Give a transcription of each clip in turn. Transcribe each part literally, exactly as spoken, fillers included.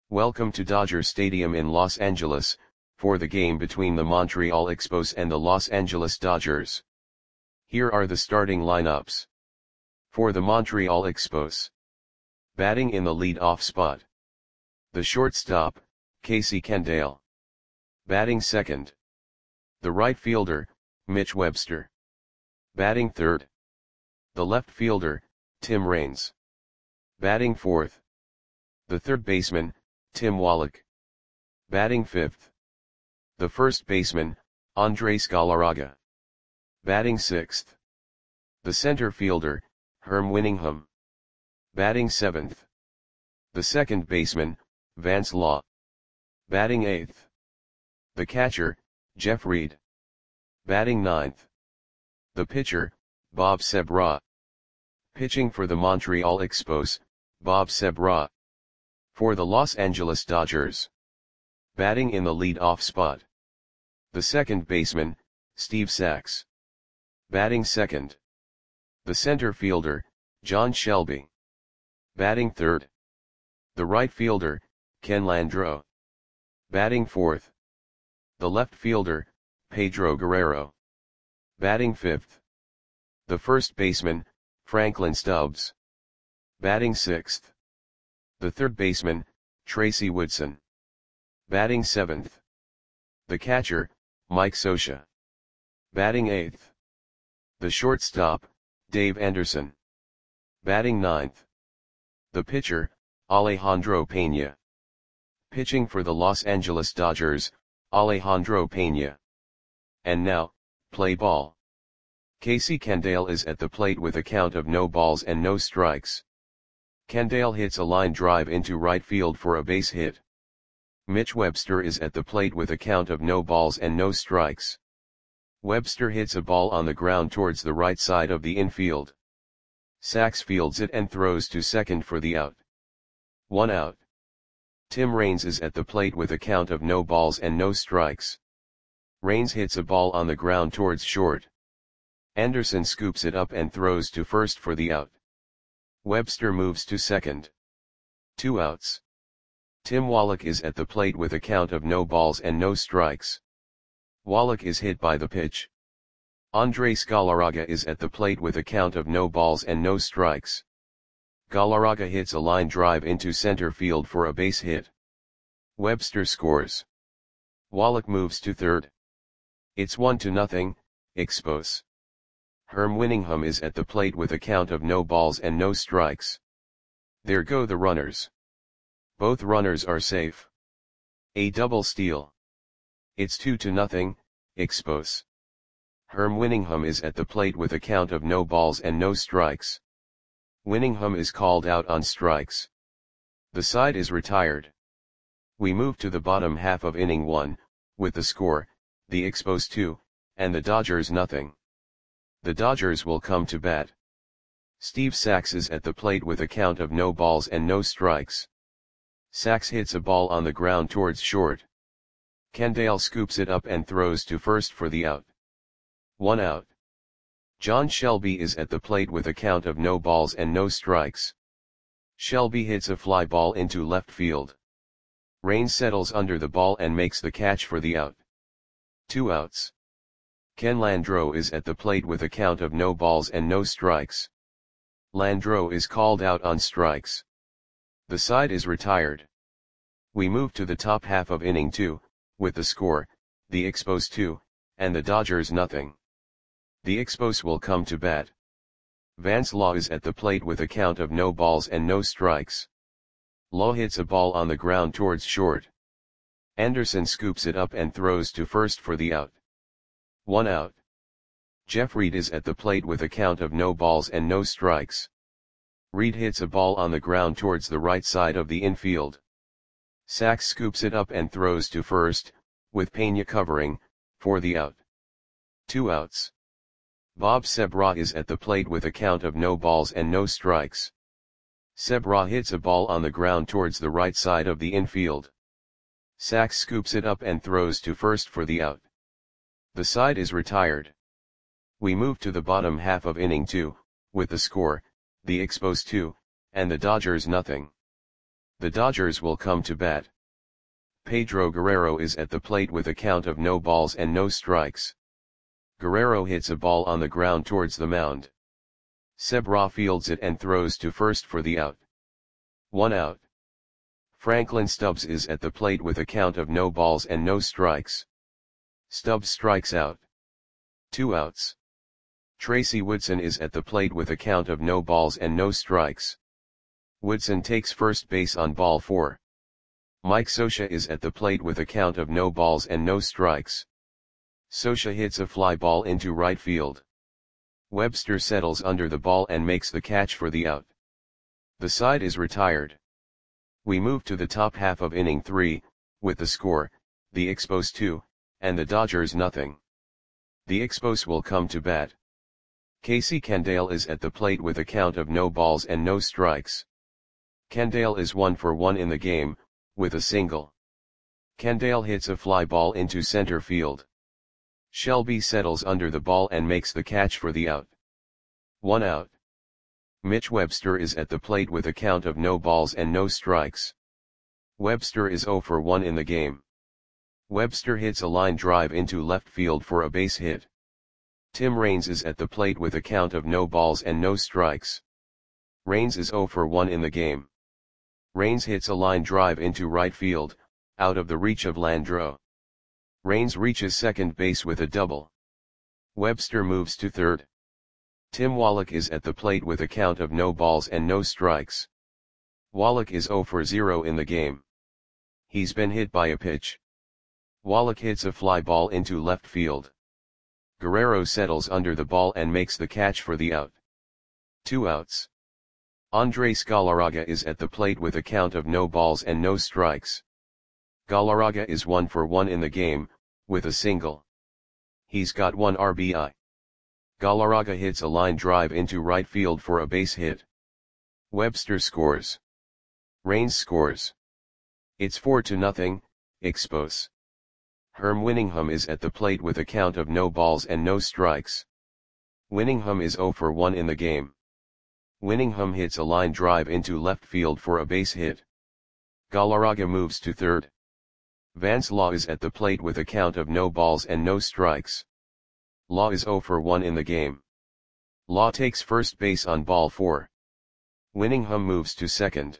Welcome to Dodger Stadium in Los Angeles, for the game between the Montreal Expos and the Los Angeles Dodgers. Here are the starting lineups. For the Montreal Expos. Batting in the lead-off spot. The shortstop, Casey Candaele. Batting second. The right fielder, Mitch Webster. Batting third. The left fielder, Tim Raines. Batting fourth. The third baseman, Tim Wallach. Batting fifth. The first baseman, Andres Galarraga. Batting sixth. The center fielder, Herm Winningham. Batting seventh. The second baseman, Vance Law. Batting eighth. The catcher, Jeff Reed. Batting ninth. The pitcher, Bob Sebra. Pitching for the Montreal Expos, Bob Sebra. For the Los Angeles Dodgers. Batting in the lead-off spot. The second baseman, Steve Sax. Batting second. The center fielder, John Shelby. Batting third. The right fielder, Ken Landreaux. Batting fourth. The left fielder, Pedro Guerrero. Batting fifth. The first baseman, Franklin Stubbs. Batting sixth. The third baseman, Tracy Woodson. Batting seventh. The catcher, Mike Scioscia. Batting eighth. The shortstop, Dave Anderson. Batting ninth. The pitcher, Alejandro Pena. Pitching for the Los Angeles Dodgers, Alejandro Pena. And now, play ball. Casey Candaele is at the plate with a count of no balls and no strikes. Candaele hits a line drive into right field for a base hit. Mitch Webster is at the plate with a count of no balls and no strikes. Webster hits a ball on the ground towards the right side of the infield. Sax fields it and throws to second for the out. One out. Tim Raines is at the plate with a count of no balls and no strikes. Raines hits a ball on the ground towards short. Anderson scoops it up and throws to first for the out. Webster moves to second. Two outs. Tim Wallach is at the plate with a count of no balls and no strikes. Wallach is hit by the pitch. Andres Galarraga is at the plate with a count of no balls and no strikes. Galarraga hits a line drive into center field for a base hit. Webster scores. Wallach moves to third. It's one to nothing, Expos. Herm Winningham is at the plate with a count of no balls and no strikes. There go the runners. Both runners are safe. A double steal. It's two to nothing, Expos. Herm Winningham is at the plate with a count of no balls and no strikes. Winningham is called out on strikes. The side is retired. We move to the bottom half of inning one, with the score, the Expos two, and the Dodgers nothing. The Dodgers will come to bat. Steve Sax is at the plate with a count of no balls and no strikes. Sax hits a ball on the ground towards short. Candaele scoops it up and throws to first for the out. One out. John Shelby is at the plate with a count of no balls and no strikes. Shelby hits a fly ball into left field. Raines settles under the ball and makes the catch for the out. Two outs. Ken Landreaux is at the plate with a count of no balls and no strikes. Landreaux is called out on strikes. The side is retired. We move to the top half of inning two, with the score, the Expos two, and the Dodgers nothing. The Expos will come to bat. Vance Law is at the plate with a count of no balls and no strikes. Law hits a ball on the ground towards short. Anderson scoops it up and throws to first for the out. One out. Jeff Reed is at the plate with a count of no balls and no strikes. Reed hits a ball on the ground towards the right side of the infield. Sax scoops it up and throws to first, with Pena covering, for the out. Two outs. Bob Sebra is at the plate with a count of no balls and no strikes. Sebra hits a ball on the ground towards the right side of the infield. Sax scoops it up and throws to first for the out. The side is retired. We move to the bottom half of inning two, with the score, the Expos two, and the Dodgers nothing. The Dodgers will come to bat. Pedro Guerrero is at the plate with a count of no balls and no strikes. Guerrero hits a ball on the ground towards the mound. Seb Ra fields it and throws to first for the out. One out. Franklin Stubbs is at the plate with a count of no balls and no strikes. Stubbs strikes out. Two outs. Tracy Woodson is at the plate with a count of no balls and no strikes. Woodson takes first base on ball four. Mike Scioscia is at the plate with a count of no balls and no strikes. Scioscia hits a fly ball into right field. Webster settles under the ball and makes the catch for the out. The side is retired. We move to the top half of inning three, with the score, the Expos two, and the Dodgers nothing. The Expos will come to bat. Casey Candale is at the plate with a count of no balls and no strikes. Candale is one for one in the game, with a single. Candale hits a fly ball into center field. Shelby settles under the ball and makes the catch for the out. One out. Mitch Webster is at the plate with a count of no balls and no strikes. Webster is zero for one in the game. Webster hits a line drive into left field for a base hit. Tim Raines is at the plate with a count of no balls and no strikes. Raines is zero for one in the game. Raines hits a line drive into right field, out of the reach of Landreaux. Raines reaches second base with a double. Webster moves to third. Tim Wallach is at the plate with a count of no balls and no strikes. Wallach is zero for zero in the game. He's been hit by a pitch. Wallach hits a fly ball into left field. Guerrero settles under the ball and makes the catch for the out. Two outs. Andres Galarraga is at the plate with a count of no balls and no strikes. Galarraga is one for one in the game, with a single. He's got one R B I. Galarraga hits a line drive into right field for a base hit. Webster scores. Raines scores. It's four to nothing, Expos. Herm Winningham is at the plate with a count of no balls and no strikes. Winningham is zero for one in the game. Winningham hits a line drive into left field for a base hit. Galarraga moves to third. Vance Law is at the plate with a count of no balls and no strikes. Law is zero for one in the game. Law takes first base on ball four. Winningham moves to second.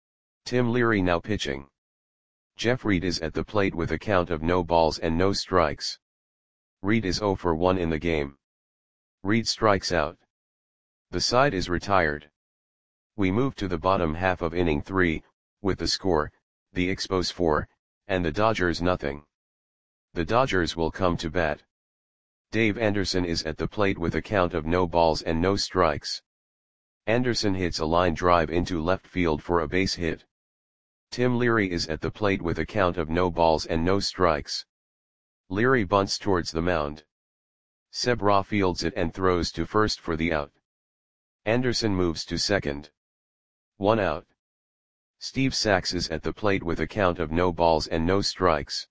Tim Leary now pitching. Jeff Reed is at the plate with a count of no balls and no strikes. Reed is zero for one in the game. Reed strikes out. The side is retired. We move to the bottom half of inning three, with the score, the Expos four, and the Dodgers nothing. The Dodgers will come to bat. Dave Anderson is at the plate with a count of no balls and no strikes. Anderson hits a line drive into left field for a base hit. Tim Leary is at the plate with a count of no balls and no strikes. Leary bunts towards the mound. Seb Ra fields it and throws to first for the out. Anderson moves to second. One out. Steve Sax is at the plate with a count of no balls and no strikes.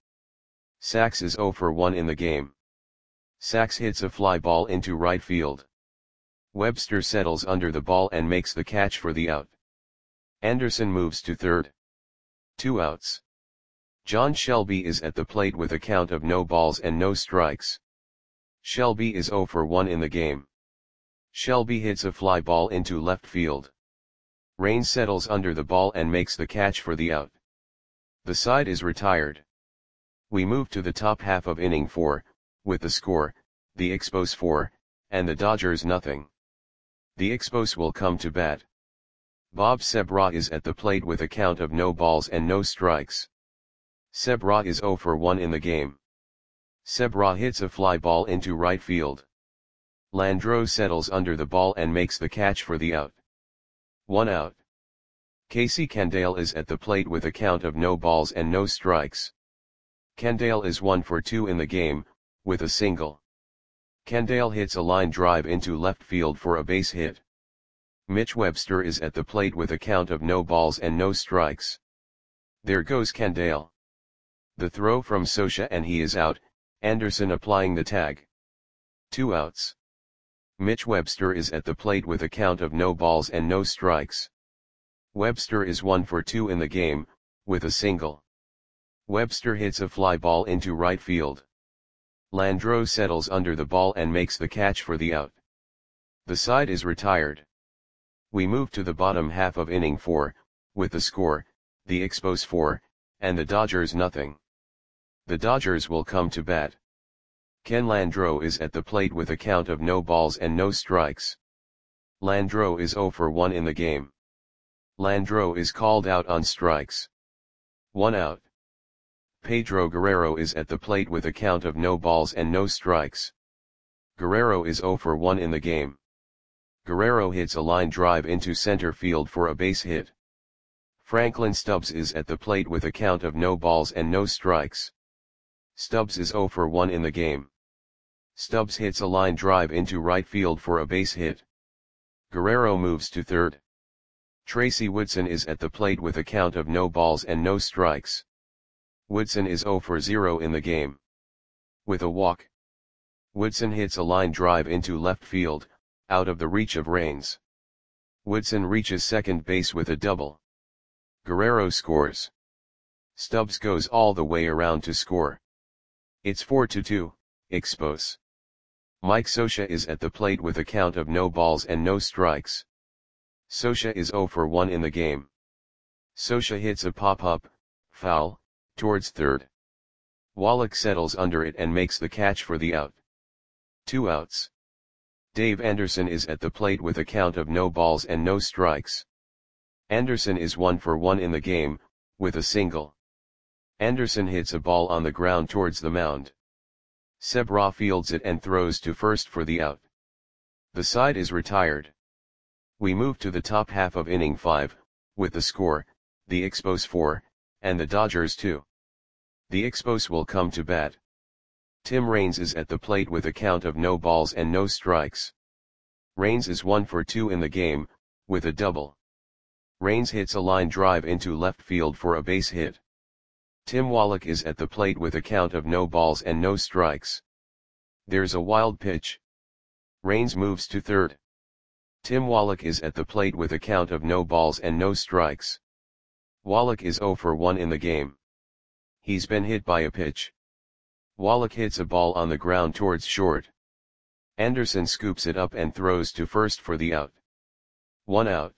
Sax is zero for one in the game. Sax hits a fly ball into right field. Webster settles under the ball and makes the catch for the out. Anderson moves to third. Two outs. John Shelby is at the plate with a count of no balls and no strikes. Shelby is zero for one in the game. Shelby hits a fly ball into left field. Raines settles under the ball and makes the catch for the out. The side is retired. We move to the top half of inning four, with the score, the Expos four, and the Dodgers nothing. The Expos will come to bat. Bob Seb Ra is at the plate with a count of no balls and no strikes. Seb Ra is zero for one in the game. Seb Ra hits a fly ball into right field. Landreaux settles under the ball and makes the catch for the out. One out. Casey Candale is at the plate with a count of no balls and no strikes. Candale is one for two in the game, with a single. Candale hits a line drive into left field for a base hit. Mitch Webster is at the plate with a count of no balls and no strikes. There goes Candale. The throw from Scioscia and he is out, Anderson applying the tag. Two outs. Mitch Webster is at the plate with a count of no balls and no strikes. Webster is one for two in the game, with a single. Webster hits a fly ball into right field. Landreau settles under the ball and makes the catch for the out. The side is retired. We move to the bottom half of inning four, with the score, the Expos four, and the Dodgers nothing. The Dodgers will come to bat. Ken Landreau is at the plate with a count of no balls and no strikes. Landreau is zero for one in the game. Landreau is called out on strikes. One out. Pedro Guerrero is at the plate with a count of no balls and no strikes. Guerrero is zero for one in the game. Guerrero hits a line drive into center field for a base hit. Franklin Stubbs is at the plate with a count of no balls and no strikes. Stubbs is zero for one in the game. Stubbs hits a line drive into right field for a base hit. Guerrero moves to third. Tracy Woodson is at the plate with a count of no balls and no strikes. Woodson is zero for zero in the game. With a walk. Woodson hits a line drive into left field, out of the reach of Raines. Woodson reaches second base with a double. Guerrero scores. Stubbs goes all the way around to score. It's four to two, Expos. Mike Scioscia is at the plate with a count of no balls and no strikes. Scioscia is zero for one in the game. Scioscia hits a pop-up, foul, towards third. Wallach settles under it and makes the catch for the out. Two outs. Dave Anderson is at the plate with a count of no balls and no strikes. Anderson is one for one in the game, with a single. Anderson hits a ball on the ground towards the mound. Seb Ra fields it and throws to first for the out. The side is retired. We move to the top half of inning five, with the score, the Expos four, and the Dodgers two. The Expos will come to bat. Tim Raines is at the plate with a count of no balls and no strikes. Raines is one for two in the game, with a double. Raines hits a line drive into left field for a base hit. Tim Wallach is at the plate with a count of no balls and no strikes. There's a wild pitch. Raines moves to third. Tim Wallach is at the plate with a count of no balls and no strikes. Wallach is zero for one in the game. He's been hit by a pitch. Wallach hits a ball on the ground towards short. Anderson scoops it up and throws to first for the out. One out.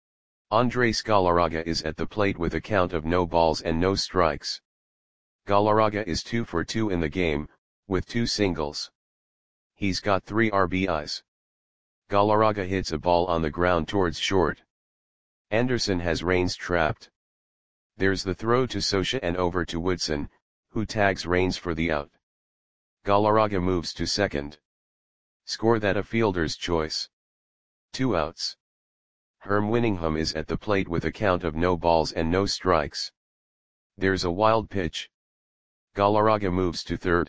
Andres Galarraga is at the plate with a count of no balls and no strikes. Galarraga is two for two in the game, with two singles. He's got three R B Is. Galarraga hits a ball on the ground towards short. Anderson has Raines trapped. There's the throw to Scioscia and over to Woodson, who tags Raines for the out. Galarraga moves to second. Score that a fielder's choice. Two outs. Herm Winningham is at the plate with a count of no balls and no strikes. There's a wild pitch. Galarraga moves to third.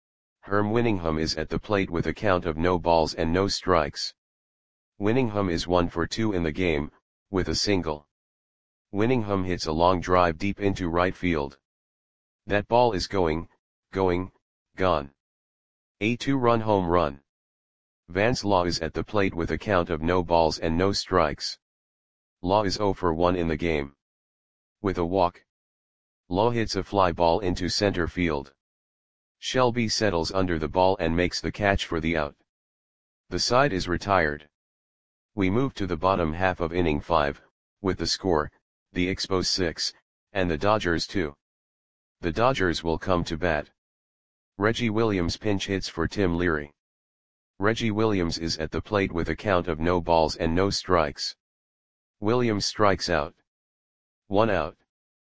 Herm Winningham is at the plate with a count of no balls and no strikes. Winningham is one for two in the game, with a single. Winningham hits a long drive deep into right field. That ball is going, going, gone. A two-run home run. Vance Law is at the plate with a count of no balls and no strikes. Law is zero for one in the game. With a walk. Law hits a fly ball into center field. Shelby settles under the ball and makes the catch for the out. The side is retired. We move to the bottom half of inning five, with the score, the Expos six, and the Dodgers two. The Dodgers will come to bat. Reggie Williams pinch hits for Tim Leary. Reggie Williams is at the plate with a count of no balls and no strikes. Williams strikes out. One out.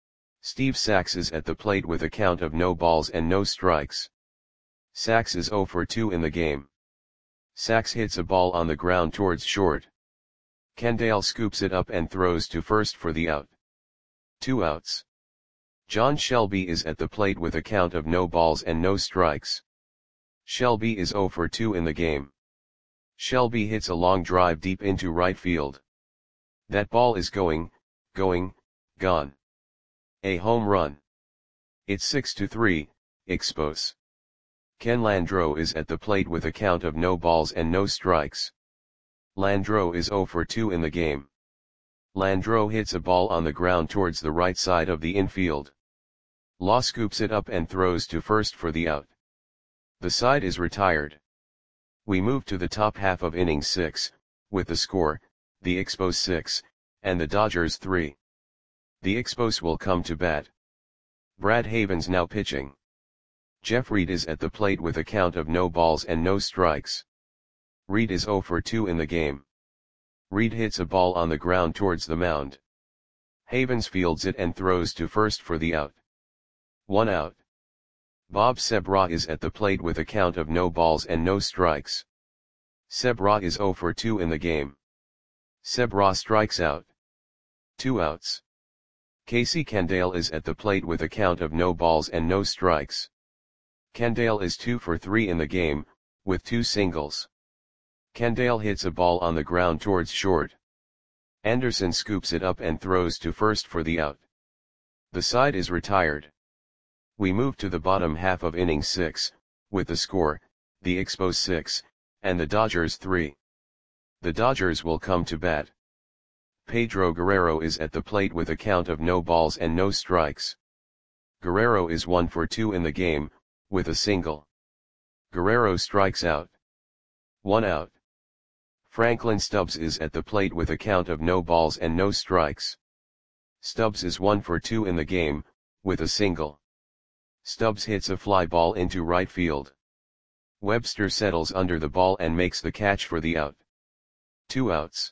Steve Sax is at the plate with a count of no balls and no strikes. Sax is zero for two in the game. Sax hits a ball on the ground towards short. Kendall scoops it up and throws to first for the out. Two outs. John Shelby is at the plate with a count of no balls and no strikes. Shelby is zero for two in the game. Shelby hits a long drive deep into right field. That ball is going, going, gone. A home run. It's six to three, Expos. Ken Landreau is at the plate with a count of no balls and no strikes. Landreau is zero for two in the game. Landreau hits a ball on the ground towards the right side of the infield. Law scoops it up and throws to first for the out. The side is retired. We move to the top half of inning six, with the score, the Expos six, and the Dodgers three. The Expos will come to bat. Brad Havens now pitching. Jeff Reed is at the plate with a count of no balls and no strikes. Reed is oh for two in the game. Reed hits a ball on the ground towards the mound. Havens fields it and throws to first for the out. One out. Bob Sebra is at the plate with a count of no balls and no strikes. Sebra is oh for two in the game. Sebra strikes out. Two outs. Casey Candale is at the plate with a count of no balls and no strikes. Candale is two for three in the game, with two singles. Candale hits a ball on the ground towards short. Anderson scoops it up and throws to first for the out. The side is retired. We move to the bottom half of inning six, with the score, the Expos six, and the Dodgers three. The Dodgers will come to bat. Pedro Guerrero is at the plate with a count of no balls and no strikes. Guerrero is one for two in the game, with a single. Guerrero strikes out. One out. Franklin Stubbs is at the plate with a count of no balls and no strikes. Stubbs is one for two in the game, with a single. Stubbs hits a fly ball into right field. Webster settles under the ball and makes the catch for the out. Two outs.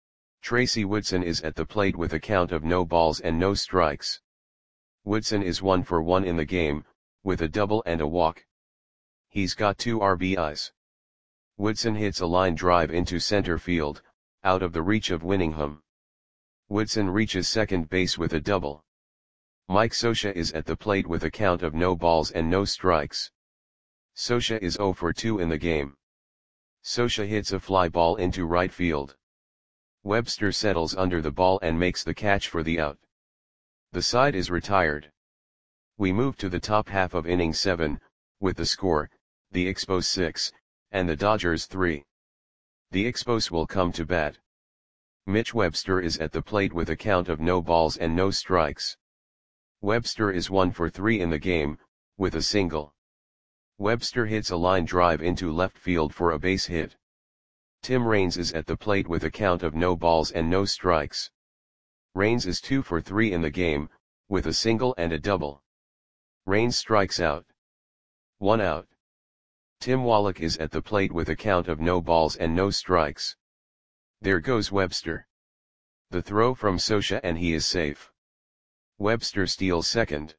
Tracy Woodson is at the plate with a count of no balls and no strikes. Woodson is one for one in the game, with a double and a walk. He's got two R B Is. Woodson hits a line drive into center field, out of the reach of Winningham. Woodson reaches second base with a double. Mike Scioscia is at the plate with a count of no balls and no strikes. Scioscia is oh for two in the game. Scioscia hits a fly ball into right field. Webster settles under the ball and makes the catch for the out. The side is retired. We move to the top half of inning seven, with the score, the Expos six, and the Dodgers three. The Expos will come to bat. Mitch Webster is at the plate with a count of no balls and no strikes. Webster is one for three in the game, with a single. Webster hits a line drive into left field for a base hit. Tim Raines is at the plate with a count of no balls and no strikes. Raines is two for three in the game, with a single and a double. Raines strikes out. One out. Tim Wallach is at the plate with a count of no balls and no strikes. There goes Webster. The throw from Scioscia and he is safe. Webster steals second.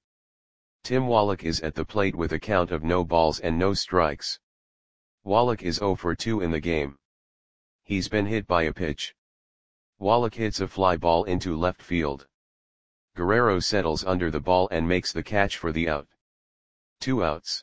Tim Wallach is at the plate with a count of no balls and no strikes. Wallach is oh for two in the game. He's been hit by a pitch. Wallach hits a fly ball into left field. Guerrero settles under the ball and makes the catch for the out. Two outs.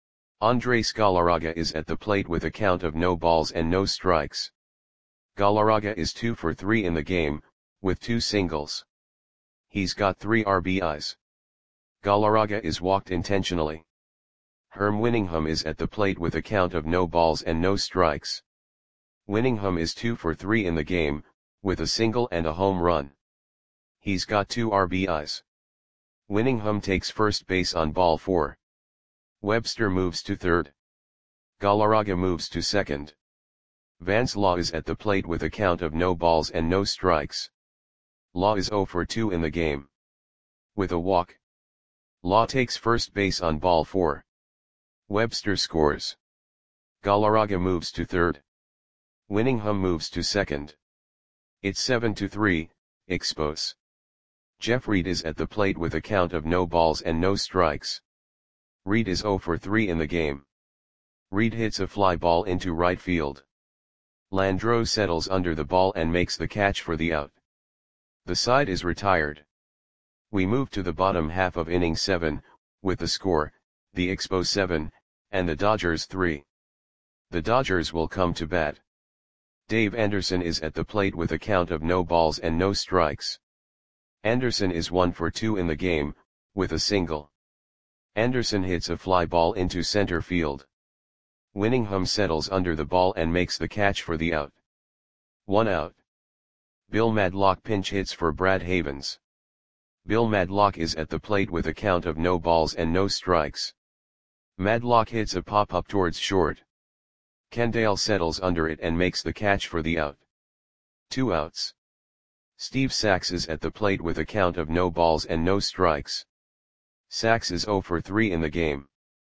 Andres Galarraga is at the plate with a count of no balls and no strikes. Galarraga is two for three in the game, with two singles. He's got three R B Is. Galarraga is walked intentionally. Herm Winningham is at the plate with a count of no balls and no strikes. Winningham is two for three in the game, with a single and a home run. He's got two R B Is. Winningham takes first base on ball four. Webster moves to third. Galarraga moves to second. Vance Law is at the plate with a count of no balls and no strikes. Law is oh for two in the game. With a walk. Law takes first base on ball four. Webster scores. Galarraga moves to third. Winningham moves to second. It's seven to three, Expos. Jeff Reed is at the plate with a count of no balls and no strikes. Reed is oh for three in the game. Reed hits a fly ball into right field. Landreau settles under the ball and makes the catch for the out. The side is retired. We move to the bottom half of inning seven, with the score, the Expos seven, and the Dodgers three. The Dodgers will come to bat. Dave Anderson is at the plate with a count of no balls and no strikes. Anderson is one for two in the game, with a single. Anderson hits a fly ball into center field. Winningham settles under the ball and makes the catch for the out. One out. Bill Madlock pinch hits for Brad Havens. Bill Madlock is at the plate with a count of no balls and no strikes. Madlock hits a pop-up towards short. Kendall settles under it and makes the catch for the out. Two outs. Steve Sax is at the plate with a count of no balls and no strikes. Sax is oh for three in the game.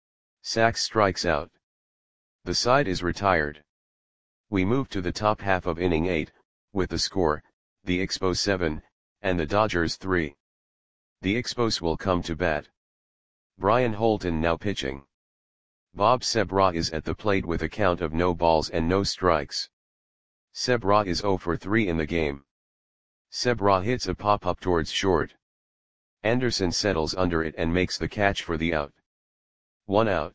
Sax strikes out. The side is retired. We move to the top half of inning eight, with the score, the Expos seven, and the Dodgers three. The Expos will come to bat. Brian Holton now pitching. Bob Sebra is at the plate with a count of no balls and no strikes. Sebra is oh for three in the game. Sebra hits a pop-up towards short. Anderson settles under it and makes the catch for the out. One out.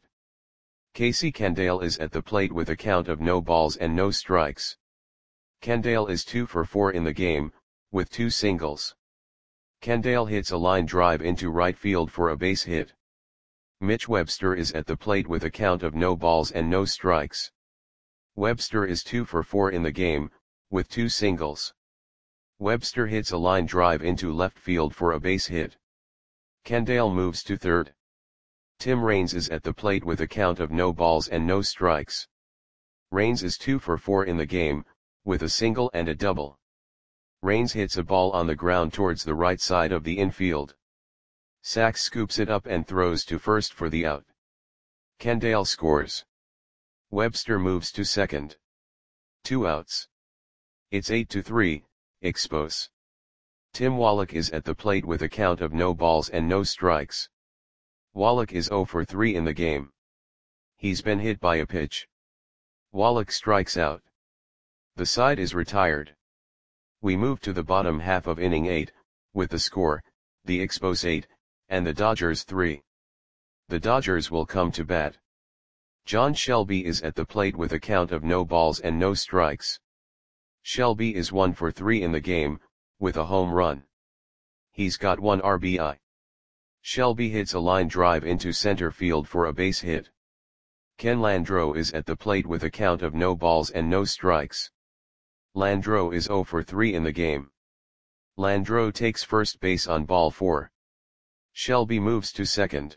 Casey Kendall is at the plate with a count of no balls and no strikes. Kendall is two for four in the game, with two singles. Kendall hits a line drive into right field for a base hit. Mitch Webster is at the plate with a count of no balls and no strikes. Webster is two for four in the game, with two singles. Webster hits a line drive into left field for a base hit. Kendall moves to third. Tim Raines is at the plate with a count of no balls and no strikes. Raines is two for four in the game, with a single and a double. Raines hits a ball on the ground towards the right side of the infield. Sax scoops it up and throws to first for the out. Kendall scores. Webster moves to second. Two outs. It's eight to three, Expos. Tim Wallach is at the plate with a count of no balls and no strikes. Wallach is oh for three in the game. He's been hit by a pitch. Wallach strikes out. The side is retired. We move to the bottom half of inning eight, with the score, the Expos eight, and the Dodgers three. The Dodgers will come to bat. John Shelby is at the plate with a count of no balls and no strikes. Shelby is one for three in the game, with a home run. He's got one R B I. Shelby hits a line drive into center field for a base hit. Ken Landreau is at the plate with a count of no balls and no strikes. Landreau is oh for three in the game. Landreau takes first base on ball four. Shelby moves to second.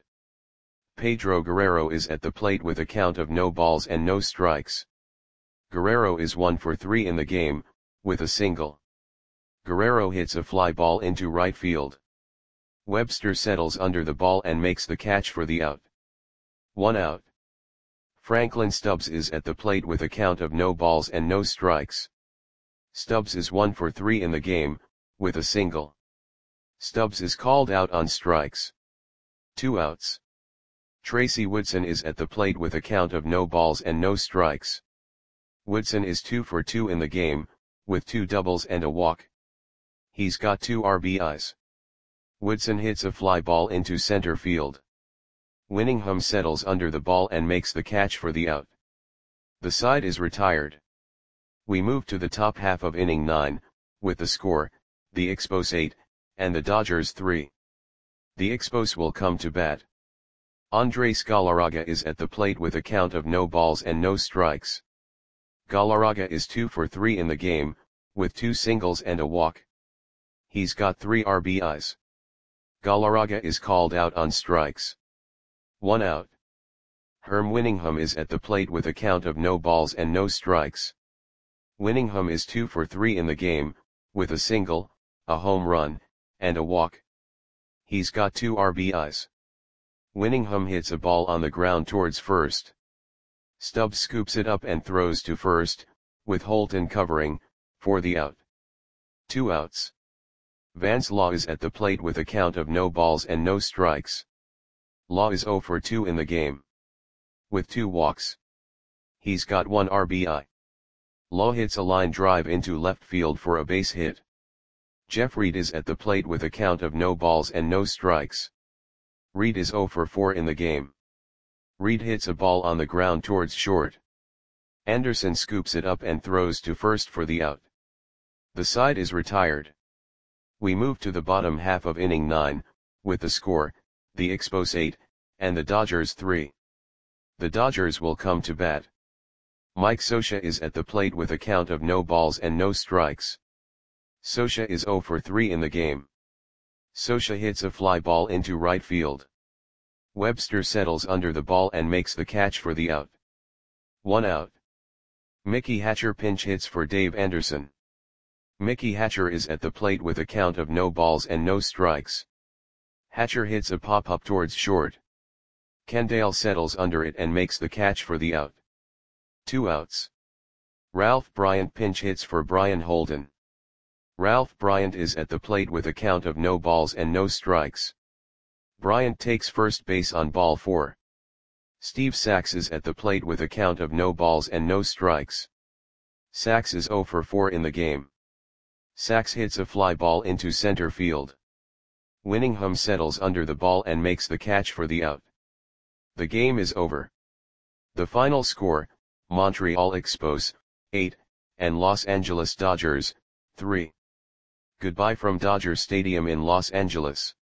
Pedro Guerrero is at the plate with a count of no balls and no strikes. Guerrero is one for three in the game, with a single. Guerrero hits a fly ball into right field. Webster settles under the ball and makes the catch for the out. One out. Franklin Stubbs is at the plate with a count of no balls and no strikes. Stubbs is one for three in the game, with a single. Stubbs is called out on strikes. Two outs. Tracy Woodson is at the plate with a count of no balls and no strikes. Woodson is two for two in the game, with two doubles and a walk. He's got two R B Is. Woodson hits a fly ball into center field. Winningham settles under the ball and makes the catch for the out. The side is retired. We move to the top half of inning nine, with the score, the Expos eight, and the Dodgers three. The Expos will come to bat. Andres Galarraga is at the plate with a count of no balls and no strikes. Galarraga is two for three in the game, with two singles and a walk. He's got three R B Is. Galarraga is called out on strikes. One out. Herm Winningham is at the plate with a count of no balls and no strikes. Winningham is two for three in the game, with a single, a home run, and a walk. He's got two R B Is. Winningham hits a ball on the ground towards first. Stubbs scoops it up and throws to first, with Holton covering, for the out. Two outs. Vance Law is at the plate with a count of no balls and no strikes. Law is oh for two in the game. With two walks. He's got one R B I. Law hits a line drive into left field for a base hit. Jeff Reed is at the plate with a count of no balls and no strikes. Reed is oh for four in the game. Reed hits a ball on the ground towards short. Anderson scoops it up and throws to first for the out. The side is retired. We move to the bottom half of inning nine, with the score, the Expos eight, and the Dodgers three. The Dodgers will come to bat. Mike Scioscia is at the plate with a count of no balls and no strikes. Scioscia is zero for three in the game. Scioscia hits a fly ball into right field. Webster settles under the ball and makes the catch for the out. One out. Mickey Hatcher pinch hits for Dave Anderson. Mickey Hatcher is at the plate with a count of no balls and no strikes. Hatcher hits a pop-up towards short. Kendall settles under it and makes the catch for the out. Two outs. Ralph Bryant pinch hits for Brian Holden. Ralph Bryant is at the plate with a count of no balls and no strikes. Bryant takes first base on ball four. Steve Sax is at the plate with a count of no balls and no strikes. Sax is zero for four in the game. Sax hits a fly ball into center field. Winningham settles under the ball and makes the catch for the out. The game is over. The final score, Montreal Expos, eight, and Los Angeles Dodgers, three. Goodbye from Dodger Stadium in Los Angeles.